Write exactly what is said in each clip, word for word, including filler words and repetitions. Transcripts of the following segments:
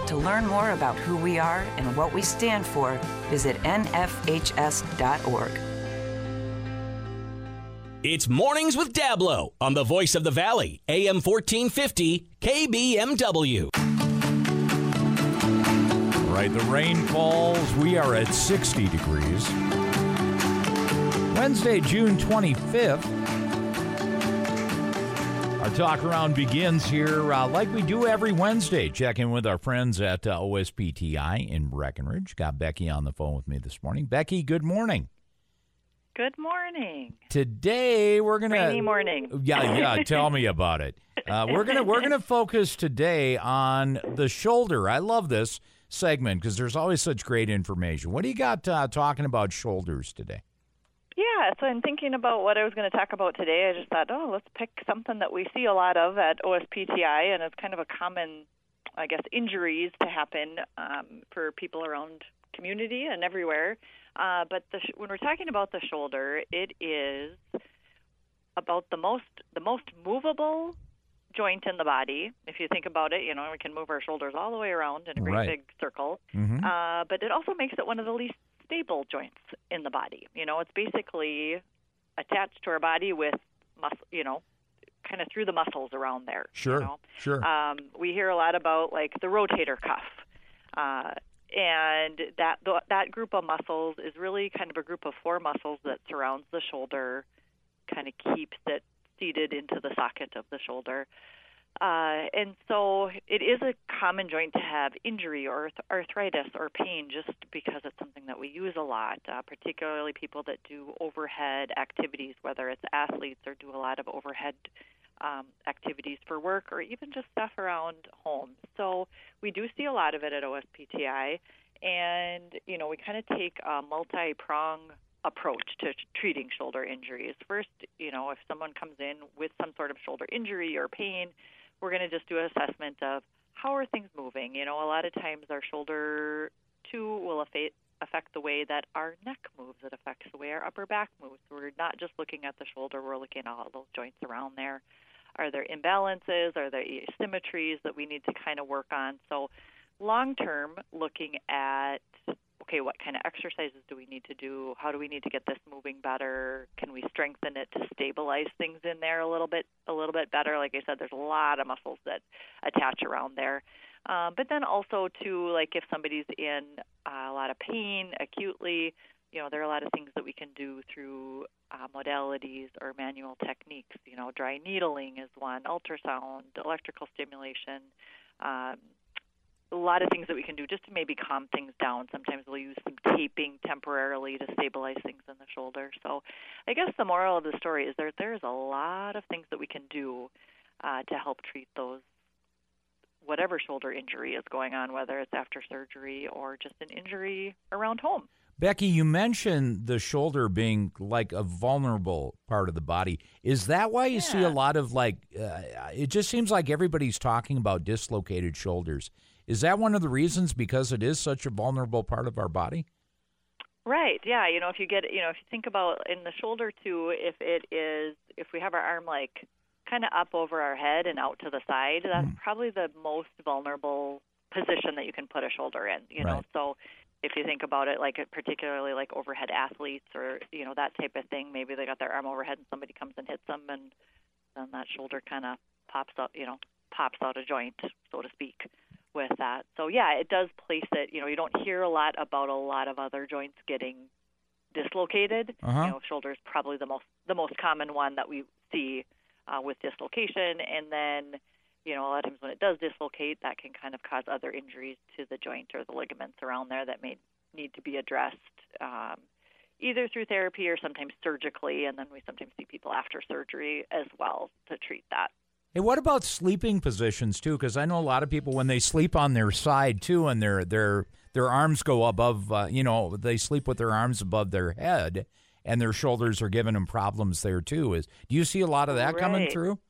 To learn more about who we are and what we stand for, visit N F H S dot org. It's Mornings with Dablo on the Voice of the Valley, A M fourteen fifty, K B M W. All right, the rain falls. We are at sixty degrees. Wednesday, June twenty-fifth. Our talk around begins here uh, like we do every Wednesday. Check in with our friends at uh, O S P T I in Breckenridge. Got Becky on the phone with me this morning. Becky, good morning. Good morning. Today we're gonna rainy morning. Yeah, yeah. Tell me about it. Uh, we're gonna we're gonna focus today on the shoulder. I love this segment because there's always such great information. What do you got uh, talking about shoulders today? Yeah, so I'm thinking about what I was going to talk about today. I just thought, oh, let's pick something that we see a lot of at O S P T I, and it's kind of a common, I guess, injuries to happen um, for people around community and everywhere. Uh, but the sh- when we're talking about the shoulder, it is about the most the most movable joint in the body. If you think about it, you know, we can move our shoulders all the way around in a great Right. big circle. Mm-hmm. Uh, but it also makes it one of the least stable joints in the body. You know, it's basically attached to our body with muscle, you know, kind of through the muscles around there. Sure, You know? sure. Um, we hear a lot about like the rotator cuff. Uh, and that th- that group of muscles is really kind of a group of four muscles that surrounds the shoulder, kind of keeps it seated into the socket of the shoulder. Uh, and so it is a common joint to have injury or arth- arthritis or pain just because it's something that we use a lot, uh, particularly people that do overhead activities, whether it's athletes or do a lot of overhead um, activities for work or even just stuff around home. So we do see a lot of it at O S P T I, and, you know, we kind of take a multi-prong approach to treating shoulder injuries. First, you know, if someone comes in with some sort of shoulder injury or pain, we're going to just do an assessment of how are things moving. You know, a lot of times our shoulder, too, will affect affect the way that our neck moves. It affects the way our upper back moves. We're not just looking at the shoulder, we're looking at all those joints around there. Are there imbalances? Are there asymmetries that we need to kind of work on? So long-term, looking at, okay, what kind of exercises do we need to do? How do we need to get this moving better? Can we strengthen it to stabilize things in there a little bit, a little bit better? Like I said, there's a lot of muscles that attach around there. Um, but then also, too, like if somebody's in uh, a lot of pain acutely, you know, there are a lot of things that we can do through uh, modalities or manual techniques. You know, dry needling is one, ultrasound, electrical stimulation, um, a lot of things that we can do just to maybe calm things down. Sometimes we'll use some taping temporarily to stabilize things in the shoulder. So I guess the moral of the story is that there's a lot of things that we can do uh, to help treat those, whatever shoulder injury is going on, whether it's after surgery or just an injury around home. Becky, you mentioned the shoulder being like a vulnerable part of the body. Is that why you Yeah. see a lot of like, uh, it just seems like everybody's talking about dislocated shoulders. Is that one of the reasons because it is such a vulnerable part of our body? Right, yeah. You know, if you get, you know, if you think about in the shoulder too, if it is, if we have our arm like kind of up over our head and out to the side, that's mm. probably the most vulnerable position that you can put a shoulder in, you know. Right. So if you think about it, like particularly like overhead athletes or, you know, that type of thing, maybe they got their arm overhead and somebody comes and hits them, and then that shoulder kind of pops up, you know, pops out a joint, so to speak, with that. So, yeah, it does place it, you know, you don't hear a lot about a lot of other joints getting dislocated. Uh-huh. You know, shoulder is probably the most the most common one that we see uh, with dislocation, and then, you know, a lot of times when it does dislocate, that can kind of cause other injuries to the joint or the ligaments around there that may need to be addressed um, either through therapy or sometimes surgically, and then we sometimes see people after surgery as well to treat that. Hey, what about sleeping positions too? Because I know a lot of people when they sleep on their side too, and their their their arms go above, uh, you know, they sleep with their arms above their head, and their shoulders are giving them problems there too. Is do you see a lot of that right. coming through?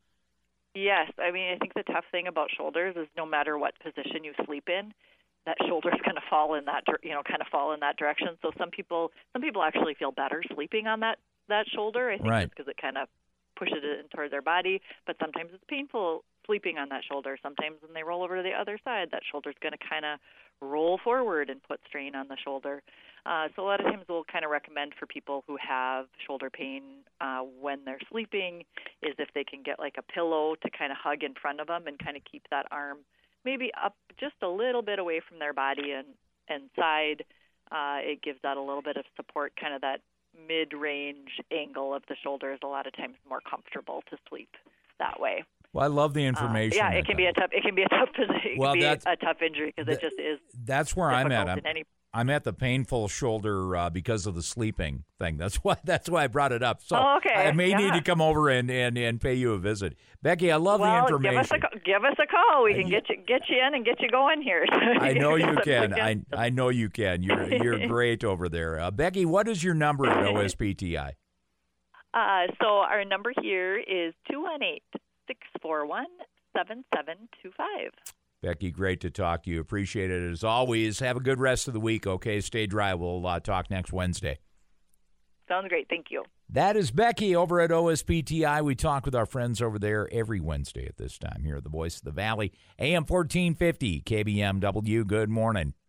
Yes, I mean, I think the tough thing about shoulders is no matter what position you sleep in, that shoulder is going to fall in that, you know, kind of fall in that direction. So some people, some people actually feel better sleeping on that that shoulder. I think right. it's because it kind of pushes it in toward their body, but sometimes it's painful sleeping on that shoulder. Sometimes when they roll over to the other side, that shoulder's going to kind of roll forward and put strain on the shoulder. Uh, so a lot of times we'll kind of recommend for people who have shoulder pain uh, when they're sleeping is if they can get like a pillow to kind of hug in front of them and kind of keep that arm maybe up just a little bit away from their body and, and side. Uh, it gives that a little bit of support, kind of that mid-range angle of the shoulder is a lot of times more comfortable to sleep that way. Well, I love the information. Uh, yeah, it can be a tough. It can be a tough position. It well, can be that's, a tough injury because it just is. That's where I'm at. I'm, any... I'm at the painful shoulder uh, because of the sleeping thing. That's why. That's why I brought it up. So oh, okay. I may yeah. need to come over and, and, and pay you a visit, Becky. I love well, the information. Give us a give us a call. We can uh, get you get you in and get you going here. I know you can. I I know you can. You're you're great over there, uh, Becky. What is your number at O S P T I? Uh, so our number here is two one eight, six four one, seven seven two five. Becky, great to talk to you. Appreciate it as always. Have a good rest of the week, okay? Stay dry. We'll uh, talk next Wednesday. Sounds great. Thank you. That is Becky over at O S P T I. We talk with our friends over there every Wednesday at this time here at the Voice of the Valley. A M fourteen fifty, K B M W. Good morning.